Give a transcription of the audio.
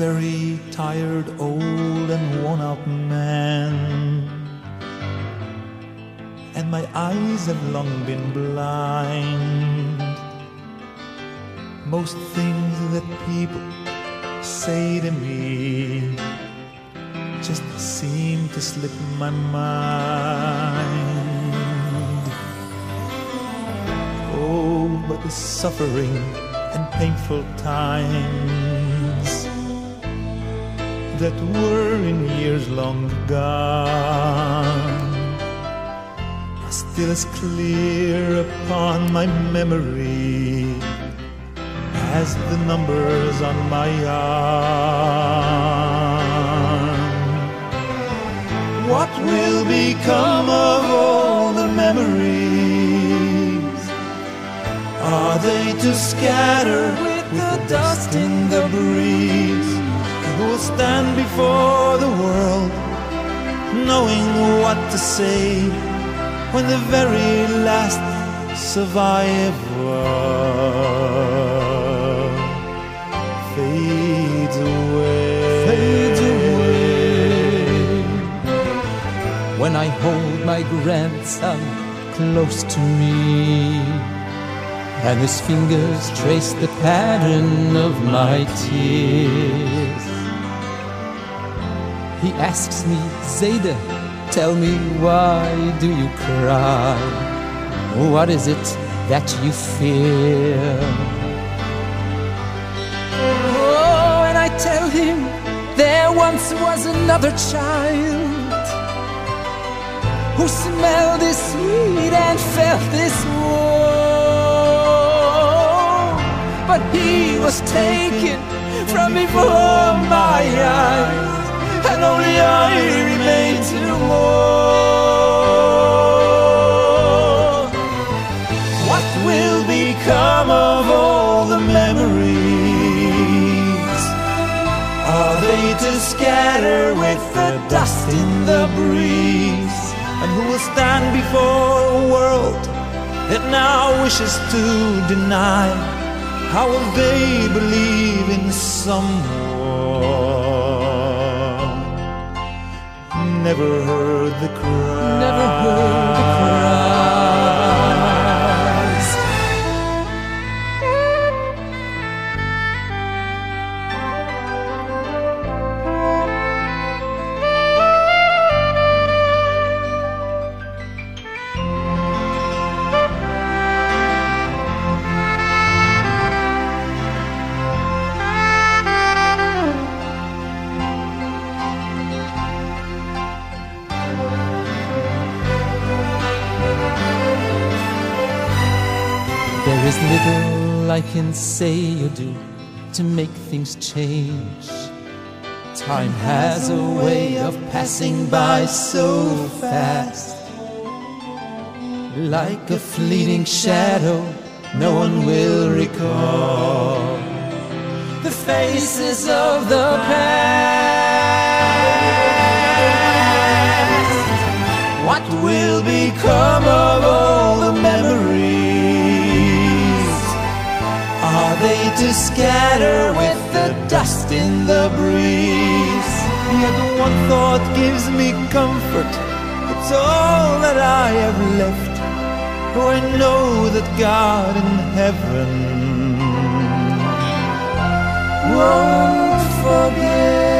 very tired, old and worn-out man, and my eyes have long been blind. Most things that people say to me just seem to slip my mind. Oh, but the suffering and painful times that were in years long gone are still as clear upon my memory as the numbers on my arm. What will become of all the memories? Are they to scatter with the dust in the breeze? Who will stand before the world knowing what to say when the very last survivor fades away. When I hold my grandson close to me and his fingers trace the pattern of my tears, he asks me, Zayda, tell me, why do you cry? What is it that you fear? Oh, and I tell him, there once was another child who smelled this sweet and felt this warm, but he was taken from before my eyes, and only I remain to mourn. What will become of all the memories? Are they to scatter with the dust in the breeze? And who will stand before a world that now wishes to deny? How will they believe in someone never heard the cry? Never heard the cries. There is little I can say or do to make things change. Time has a way of passing by so fast, like a fleeting shadow no one will recall the faces of the past. What will become of all the memories? Are they to scatter with the dust in the breeze? Yet one thought gives me comfort, it's all that I have left. For I know that God in heaven Won't forget.